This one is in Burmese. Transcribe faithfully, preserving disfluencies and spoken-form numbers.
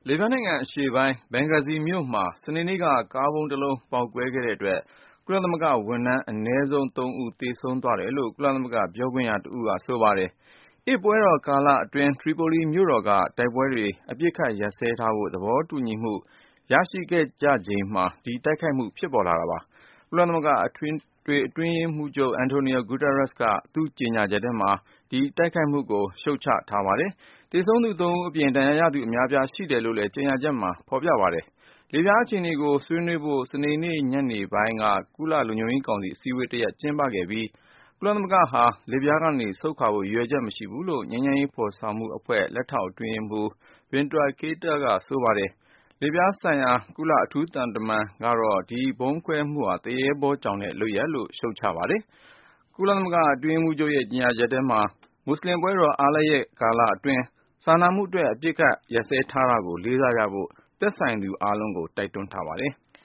လီဘီယာနိုင်ငံအရှေ့ပိုင်း ဘင်ဂါဇီမြို့မှာ စနေနေ့က ကားဗုံးတစ်လုံးပေါက်ကွဲခဲ့တဲ့အတွက် ကုလသမဂ္ဂဝန်ထမ်း အနည်းဆုံး သုံးဦး သေဆုံးသွားတယ်လို့ ကုလသမဂ္ဂပြောခွင့်ရတစ်ဦးက ဆိုပါတယ်။ အစ်ပွဲတော်ကာလအတွင်း ထရီပိုလီမြို့တော်က တိုက်ပွဲတွေ အပစ်အခတ်ရပ်စဲထားဖို့ သဘောတူညီမှု ရရှိခဲ့ကြချိန်မှာ ဒီတိုက်ခိုက်မှု ဖြစ်ပေါ်လာတာပါ။ ကုလသမဂ္ဂအတွင်းရေးမှူးချုပ် Antonio Guterres က သူ့ကြေညာချက်ထဲမှာ ဒီတိုက်ခိုက်မှုကို ရှုတ်ချထားပါတယ်။ သေဆုံးသူ သုံးဦးအပြင် ဒဏ်ရာရသူ အများအပြားရှိတယ်လို့လည်း ကြေညာချက်မှာ ဖော်ပြပါတယ်။ လစ်ဗျားအခြေအနေကို ဆွေးနွေးဖို့ စနေနေ့ညနေပိုင်းက ကုလလုံခြုံရေးကောင်စီ အစည်းအဝေးတစ်ရပ် ကျင်းပခဲ့ပြီး ကုလသမဂ္ဂဟာ လစ်ဗျားကနေ ဆုတ်ခွာဖို့ ရည်ရွယ်ချက်မရှိဘူးလို့ ငြိမ်းချမ်းရေးဖော်ဆောင်မှုအဖွဲ့ လက်ထောက်အတွင်းရေးမှူး Bintu Keita က ဆိုပါတယ်။ လစ်ဗျားဆိုင်ရာ ကုလအထူးသံတမန်ကတော့ ဒီဗုံးခွဲမှုဟာ သူရဲဘောကြောင်တဲ့ လုပ်ရပ်လို့ ရှုတ်ချပါတယ်။ ကုလသမဂ္ဂအတွင်းရေးမှူးချုပ်ရဲ့ ကြေညာချက်ထဲမှာ မွတ်စလင်ပွဲတော် အားလပ်ရက်ကာလအတွင်း စာနာမှုအတွက် အပစ်အခတ်ရပ်စဲထားတာကို လေးစားကြဖို့ သက်ဆိုင်သူအားလုံးကို တိုက်တွန်းထားပါတယ်။